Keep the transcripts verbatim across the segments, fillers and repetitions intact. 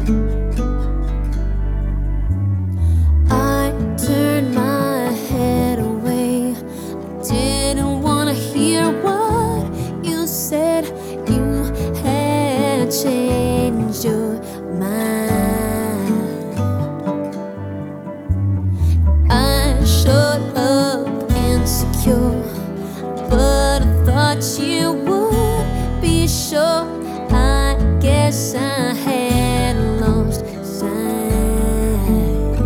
I turned my head away. I didn't wanna hear what you said. You had changed your mind. I showed up insecure, but I thought you would be sure. I guess I had lost sight.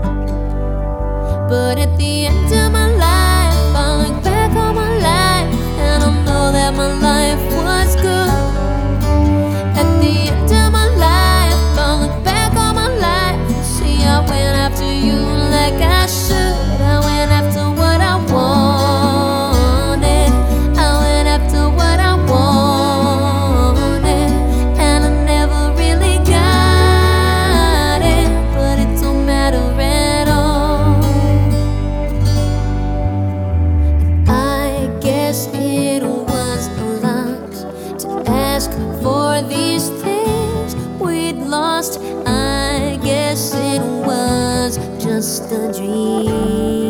But at the end of my life, I look back on my life, and I know that my life was good. At the end of my life, I look back on my life, see I went after you like I should. I went after what I wanted. I went after what I wanted, and I never really got it, but it don't matter at all. I guess it was a lot to ask for these things we'd lost. I guess it was just a dream.